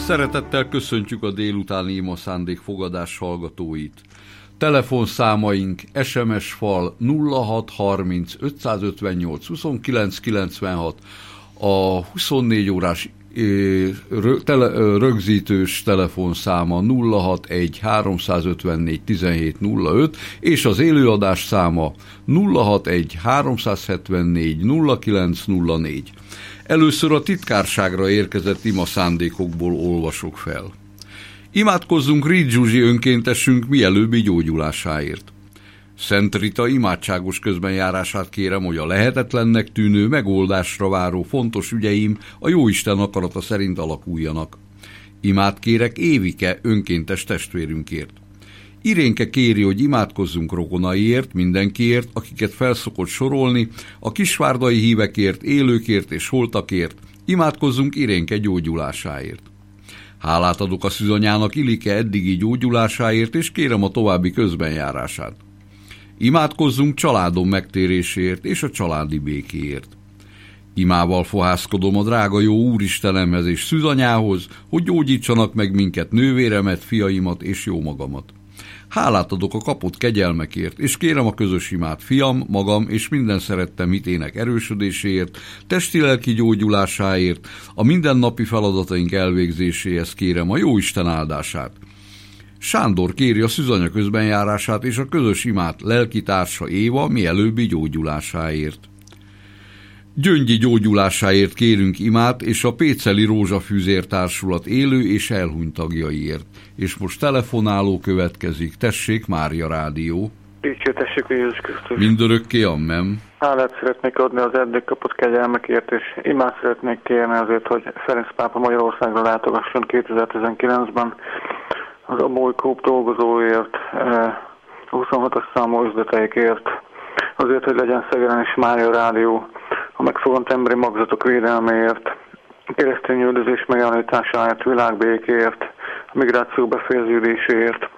Szeretettel köszöntjük a délutáni ima szándékfogadás hallgatóit. Telefonszámaink SMS fal 0630 558 29 96, a 24 órás rögzítős telefonszáma 061 354 17 05, és az élőadás száma 061 374 0904. Először a titkárságra érkezett ima szándékokból olvasok fel. Imádkozzunk Rid Zsuzsi önkéntesünk mielőbbi gyógyulásáért. Szent Rita imádságos közbenjárását kérem, hogy a lehetetlennek tűnő, megoldásra váró fontos ügyeim a Jóisten akarata szerint alakuljanak. Imát kérek Évike önkéntes testvérünkért. Irénke kéri, hogy imádkozzunk rokonaiért, mindenkiért, akiket felszokott sorolni, a kisvárdai hívekért, élőkért és holtakért, imádkozzunk Irénke gyógyulásáért. Hálát adok a szűzanyának Ilike eddigi gyógyulásáért, és kérem a további közbenjárását. Imádkozzunk családom megtéréséért és a családi békéért. Imával fohászkodom a drága jó Úristenemhez és szűzanyához, hogy gyógyítsanak meg minket, nővéremet, fiaimat és jó magamat. Hálát adok a kapott kegyelmekért, és kérem a közös imát fiam, magam és minden szerettem hitének erősödéséért, testi-lelki gyógyulásáért, a mindennapi feladataink elvégzéséhez kérem a Jóisten áldását. Sándor kéri a szűzanya közbenjárását és a közös imát lelkitársa Éva mielőbbi gyógyulásáért. Gyöngyi gyógyulásáért kérünk imát, és a Péceli Rózsafűzér Társulat élő és elhunyt tagjaiért. És most telefonáló következik. Tessék, Mária Rádió. Dicsértessék Jézus Krisztus. Mindörökké, amen. Hálát szeretnék adni az eddig kapott kegyelmekért, és imát szeretnék kérni azért, hogy Ferenc pápa Magyarországra látogasson 2019-ben az Abói-Kúp dolgozóért, 26-as számú üzleteikért, azért, hogy legyen Szegeden és Mária Rádió, a megfogant emberi magzatok védelméért, a keresztény üldözés megállításáért, világbékért, a migráció befejeződéséért,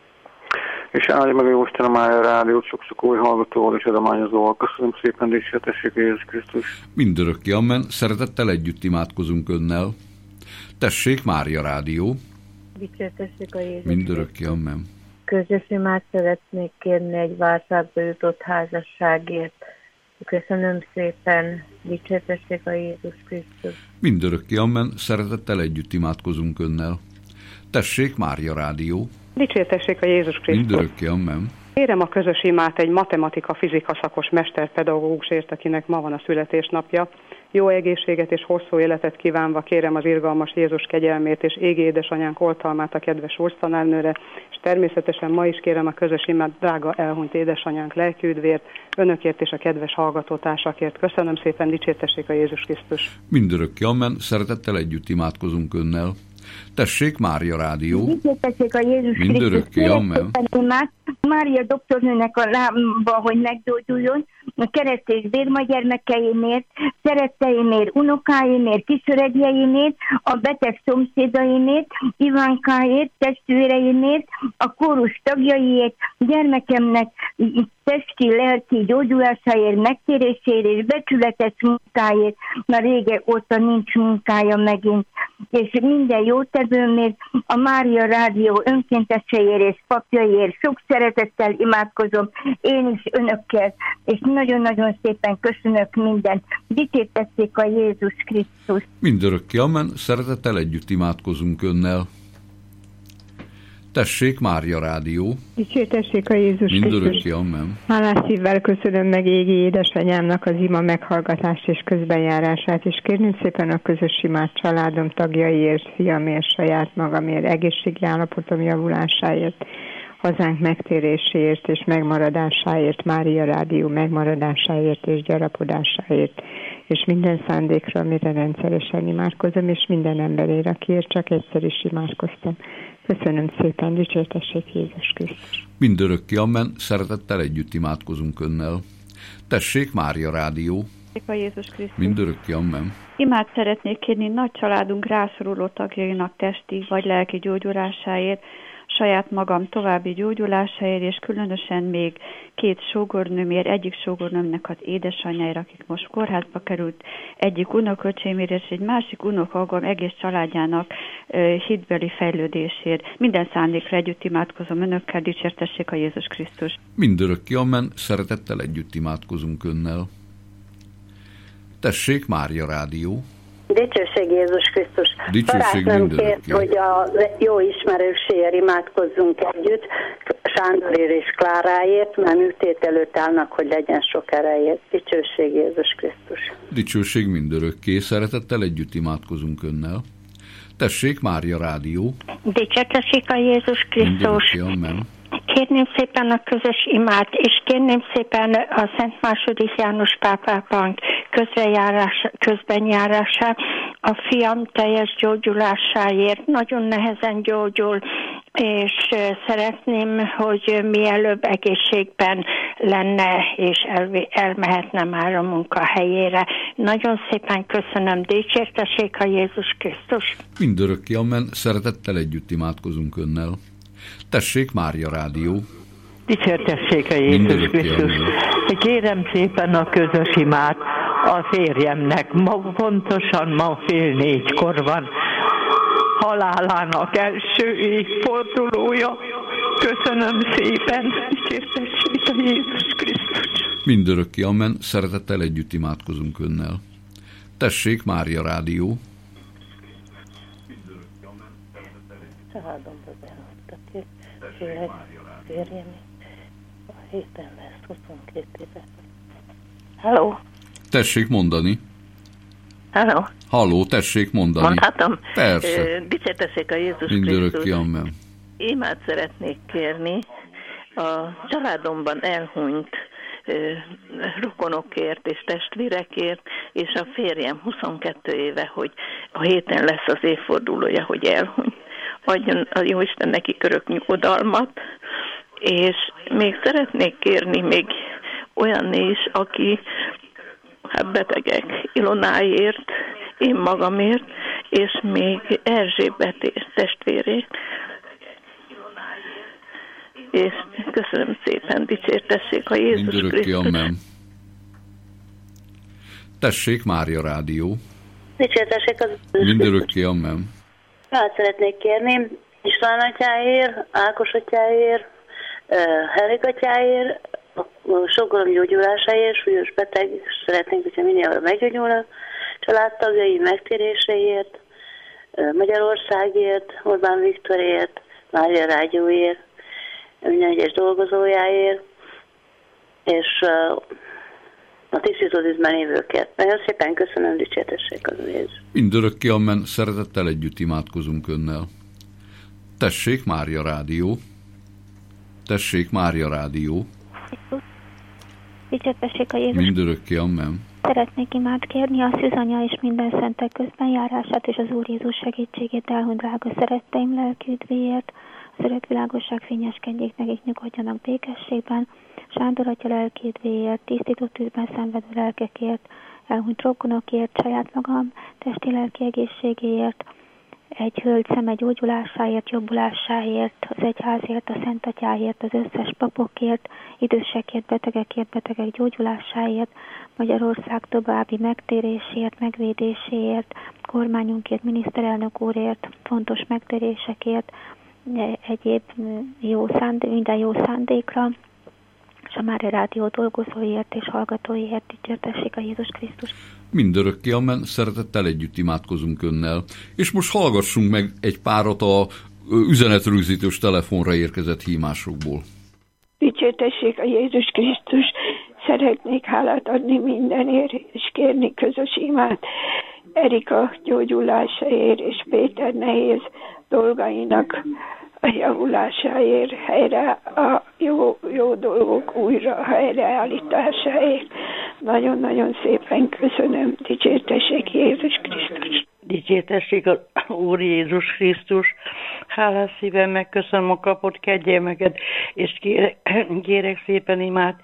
és áldja meg a Jóisten a Mária Rádiót sok-sok új hallgatóval és adományozóval. Köszönöm szépen, dicsértessék Jézus Krisztus. Mindörökké, amen. Szeretettel együtt imádkozunk önnel. Tessék, Mária Rádió. Dicsértessék a Jézus. Mindörökké, amen. Közös imát szeretnék kérni egy válságba jutott házasságért. Köszönöm szépen, dicsértessék a Jézus Krisztus. Mindörökké, amen. Szeretettel együtt imádkozunk önnel. Tessék, Mária Rádió. Dicsértessék a Jézus Krisztus. Mindörökké, amen. Kérem a közös imát egy matematika-fizika szakos mesterpedagógusért, akinek ma van a születésnapja. Jó egészséget és hosszú életet kívánva kérem az irgalmas Jézus kegyelmét és égi édesanyánk oltalmát a kedves úrtanárnőre, és természetesen ma is kérem a közös imát drága elhunyt édesanyánk lelkiüdvért, önökért és a kedves hallgatótársakért. Köszönöm szépen, dicsértessék a Jézus Krisztus. Mindörökké, amen. Szeretettel együtt imádkozunk önnel. Tessék, Mária Rádió. Dicsértessék a Jézus Krisztus. Mindörökké, amen. Mária doktornőnek a lába, hogy meggyógyuljon, a keresztés Bérma gyermekeimért, szeretteimért, unokáimért, kisöregjeimért, a beteg szomszédaimért, Ivánkáért, testvéreimért, a kórus tagjaiért, gyermekemnek testi, lelki gyógyulásáért, megtéréséért és becsületes munkáért, mert rége óta nincs munkája megint, és minden jótevőmért, a Mária Rádió önkénteseiért és papjaiért sok szeretettel imádkozom, én is önökkel, és nagyon-nagyon szépen köszönök mindent. Dicsértessék a Jézus Krisztus. Mindörökké, amen. Szeretettel együtt imádkozunk önnel. Tessék, Mária Rádió. Dicsértessék a Jézus Krisztus. Mindörökké, amen. Hálás szívvel köszönöm meg égi édesanyámnak az ima meghallgatást és közbenjárását, és kérném szépen a közös imát családom tagjaiért, fiamért, saját magamért, egészségi állapotom javulásáért, hazánk megtéréséért és megmaradásáért, Mária Rádió megmaradásáért és gyarapodásáért, és minden szándékra, amire rendszeresen imádkozom, és minden emberért, akiért csak egyszer is imádkoztam. Köszönöm szépen, dicsértessék Jézus Krisztus. Mindörökké, amen. Szeretettel együtt imádkozunk önnel. Tessék, Mária Rádió. A Jézus Krisztus. Mindörökké, amen. Imát szeretnék kérni nagy családunk rászoruló tagjainak testi vagy lelki gyógyulásáért, saját magam további gyógyulásáért, és különösen még 2 sógornőmért, egyik sógornőmnek az édesanyjára, akik most kórházba került, egyik unoköcsémért, és egy másik unokahúgom egész családjának hitbeli fejlődésért. Minden szándékra együtt imádkozom önökkel, dicsértessék a Jézus Krisztus. Mindörökké amen, szeretettel együtt imádkozunk önnel. Tessék, Mária Rádió. Dicsőség Jézus Krisztus. Dicsőség mindörökké. Hogy a jó ismerőséért imádkozzunk együtt, Sándorért és Kláráért, mert műtét előtt állnak, hogy legyen sok erejét. Dicsőség Jézus Krisztus. Dicsőség mindörökké, szeretettel együtt imádkozunk önnel. Tessék, Mária Rádió. Dicsértessék a Jézus Krisztus. Mindörökké, amen. Kérném szépen a közös imát, és kérném szépen a Szent II. János pápának közbenjárását, a fiam teljes gyógyulásáért. Nagyon nehezen gyógyul, és szeretném, hogy mielőbb egészségben lenne, és elmehetne már a munkahelyére. Nagyon szépen köszönöm, dicsértessék a Jézus Krisztus. Mindörökké, amen, szeretettel együtt imádkozunk önnel. Tessék, Mária Rádió. Dicsértessék a Jézus Krisztus. Kérem szépen a közös imát a férjemnek. Pontosan ma 3:30 van halálának első évfordulója. Köszönöm szépen, dicsértessék a Jézus Krisztus. Mindörökké, amen, szeretettel együtt imádkozunk önnel. Tessék, Mária Rádió. Családomban elhoztak, főleg férjem a héten lesz 22 éves. Halló? Tessék mondani. Halló? Halló, tessék mondani. Mondhatom? Persze. Dicsértessék a Jézus Mindörökké, Krisztus. amen. Imát szeretnék kérni a családomban elhunyt rokonokért és testvérekért, és a férjem 22 éve, hogy a héten lesz az évfordulója, hogy elhunyt. Adjon a Jóisten neki örök nyugodalmat, és még szeretnék kérni még olyan is, aki betegek, Ilonáért, én magamért, és még Erzsébet testvérét. És köszönöm szépen, dicsértessék a Jézus Krisztus. Amen. Tessék, Mária Rádió. Dicsértessék az Mindörökké, amen. Hát szeretnék kérni István atyáért, Ákos atyáért, Henrik atyáért, a sógorom gyógyulásáért, súlyos beteg, szeretnénk, hogyha minél arra meggyógyulna, családtagjai megtéréséért, Magyarországért, Orbán Viktorért, Mária Rádióért, minden egyes dolgozójáért, és a tisztítódíszben lévőkért. Nagyon szépen köszönöm, dicsértessék az Jézus. Mindörökké, amen, szeretettel együtt imádkozunk önnel. Tessék, Mária Rádió. Tessék, Mária Rádió. Dicsértessék a Jézus. Mindörökké, amen. Szeretnék imát kérni a Szűzanya és minden szentek közbenjárását és az Úr Jézus segítségét elhunyt drága szeretteim lelki üdvéért. Az örök világosság fényeskedjék, nekik nyugodjanak békességben. Sándor atya lelki üdvéért, tisztító tűzben szenvedő lelkekért, elhunyt rokonokért, saját magam testi lelki egészségéért, egy hölgy szeme gyógyulásáért, jobbulásáért, az egyházért, a Szent Atyáért, az összes papokért, idősekért, betegek gyógyulásáért, Magyarország további megtérésért, megvédéséért, kormányunkért, miniszterelnök úrért, fontos megtérésekért, egyéb minden jó szándékra, és a Mária Rádió dolgozóiért és hallgatóiért dicsértessék a Jézus Krisztus. Mindörökké, amen, szeretettel együtt imádkozunk önnel. És most hallgassunk meg egy párat a üzenetrögzítős telefonra érkezett hívásokból. Dicsértessék a Jézus Krisztus, szeretnék hálát adni mindenért, és kérni közös imát Erika gyógyulásáért, és Péter nehéz dolgainak a javulásáért, helyre a jó dolgok újra helyreállításáért. Nagyon-nagyon szépen köszönöm, dicsértessék Jézus Krisztus. Dicsértessék az Úr Jézus Krisztus. Hálás szívem megköszönöm a kapott kegyelmeket, és kérek szépen imát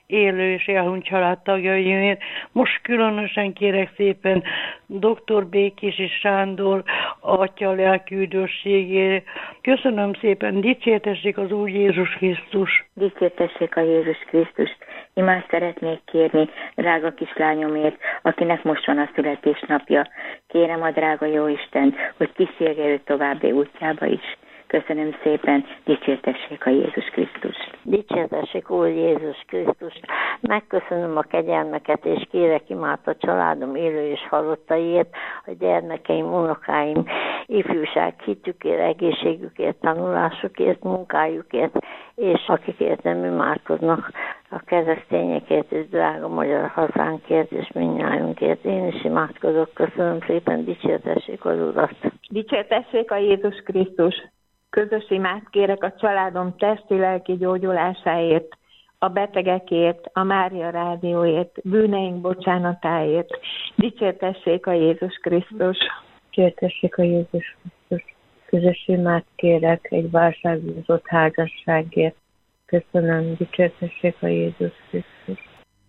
élő és elhunyt családtagjaiért. Most különösen kérek szépen dr. Békés és Sándor atya lelki üdvösségére. Köszönöm szépen, dicsértessék az Úr Jézus Krisztus. Dicsértessék a Jézus Krisztus. Imást szeretnék kérni drága kislányomért, akinek most van a születésnapja. Kérem a drága Jóistent, hogy kísérje őt további útjába is. Köszönöm szépen, dicsértessék a Jézus Krisztus. Dicsértessék Úr Jézus Krisztus. Megköszönöm a kegyelmeket, és kérek imád a családom élő és halottaiért, a gyermekeim, unokáim, ifjúság hitükért, egészségükért, tanulásukért, munkájukért, és akikért nem imádkoznak, a keresztényekért és drága magyar hazánkért és mindnyájunkért. Én is imádkozok. Köszönöm szépen, dicsértessék az Urat. Dicsértessék a Jézus Krisztus. Közös imát kérek a családom testi-lelki gyógyulásáért, a betegekért, a Mária Rádióért, bűneink bocsánatáért. Dicsértessék a Jézus Krisztus. Dicsértessék a Jézus Krisztus. Közös imát kérek egy válságúzott házasságért. Köszönöm, dicsértessék a Jézus Krisztus.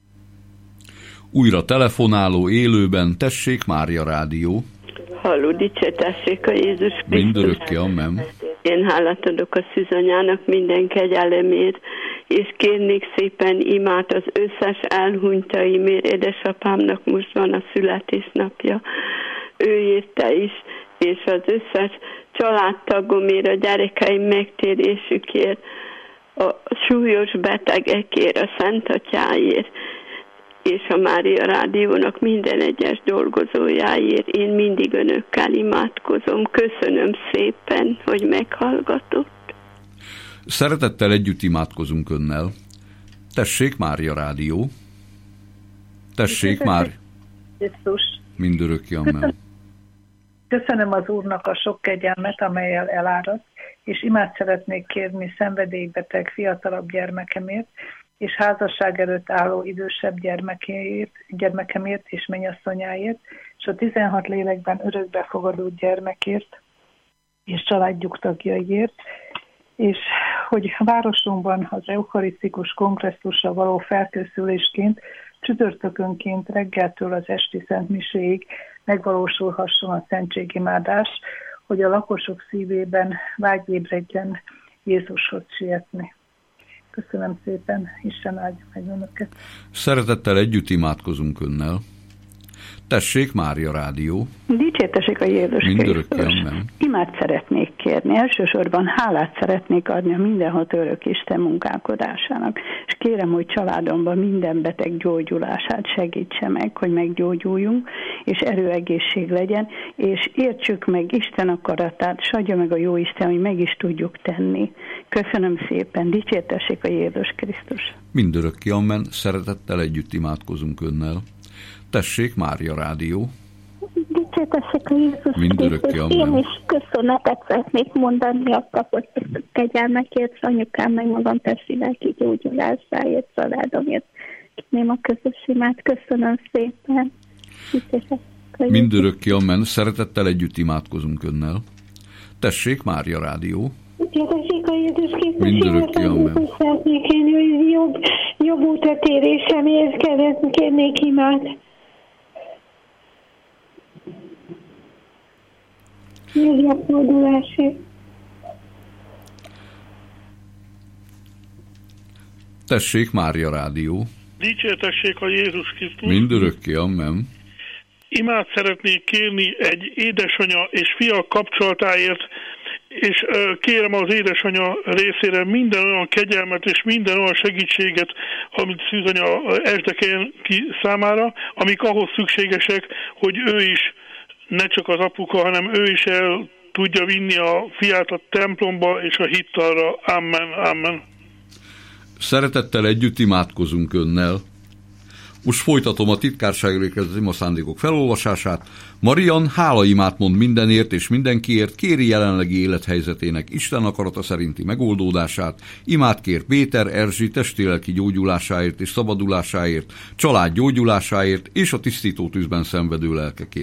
Újra telefonáló élőben, tessék Mária Rádió. Halló, dicsértessék a Jézus Krisztus. Mindörökké, amen. Én hálát adok a szűzanyának minden kegyelemért, és kérnék szépen imát az összes elhunytaimért. Édesapámnak most van a születésnapja. Ő érte is, és az összes családtagomért, a gyerekeim megtérésükért, a súlyos betegekért, a Szent Atyáért, és a Mária Rádiónak minden egyes dolgozójáért. Én mindig önökkel imádkozom. Köszönöm szépen, hogy meghallgatott. Szeretettel együtt imádkozunk önnel. Tessék Mária Rádió. Tessék már. Jézus. Mindörökké, amen. Köszönöm az Úrnak a sok kegyelmet, amellyel eláraszt, és imát szeretnék kérni szenvedélybeteg fiatalabb gyermekemért, és házasság előtt álló idősebb gyermekemért és mennyasszonyáért, és a 16 lélekben örökbefogadó gyermekért, és családjuk tagjaiért, és hogy városunkban az eukarisztikus kongresszusra való felkészülésként csütörtökönként reggeltől az esti szentmiséig megvalósulhasson a szentségimádás, hogy a lakosok szívében vágyébredjen Jézushoz sietni. Köszönöm szépen, Isten áldja meg önöket. Szeretettel együtt imádkozunk önnel. Tessék Mária Rádió. Dicsértessék a Jézus Mindörökké, amen. Imát szeretnék kérni. Elsősorban hálát szeretnék adni a mindenható örök Isten munkálkodásának. És kérem, hogy családomban minden beteg gyógyulását segítse meg, hogy meggyógyuljunk, és erőegészség legyen, és értsük meg Isten akaratát, és adja meg a jó Isten, hogy meg is tudjuk tenni. Köszönöm szépen. Dicsértessék a Jézus Krisztus. Mindörökké, amen. Szeretettel együtt imádkozunk önnel. Tessék Mária Rádió. Dicsértessék a Jézus Krisztus. Én is köszönetet szeretnék mondani a kapott kegyelmekért, anyukám meg magam testi-lelki gyógyulásáért, családomért. Kérném a közös imát. Köszönöm szépen. Mindörökké, amen. Szeretettel együtt imádkozunk önnel. Tessék Mária Rádió. Dicsértessék a Jézus Krisztus. Mindörökké, amen. Szeretnék kérni, hogy jobb útratérésemért kérnék imát. Meggyógyulásért. Tessék Mária Rádió. Dicsértessék a Jézus Krisztus. Mindörökké, amen. Imát szeretnék kérni egy édesanya és fia kapcsolatáért, és kérem az édesanya részére minden olyan kegyelmet és minden olyan segítséget, amit szűzanya esdekeljen ki számára, amik ahhoz szükségesek, hogy ő is, ne csak az apuka, hanem ő is el tudja vinni a fiát a templomba és a hittalra. Amen, amen. Szeretettel együtt imádkozunk önnel. Most folytatom a titkárságra érkezett imaszándékok felolvasását. Marian hálaimát mond mindenért és mindenkiért, kéri jelenlegi élethelyzetének Isten akarata szerinti megoldódását, imát kér Péter Erzsi testi-lelki gyógyulásáért és szabadulásáért, család gyógyulásáért és a tisztító tűzben szenvedő lelkekért.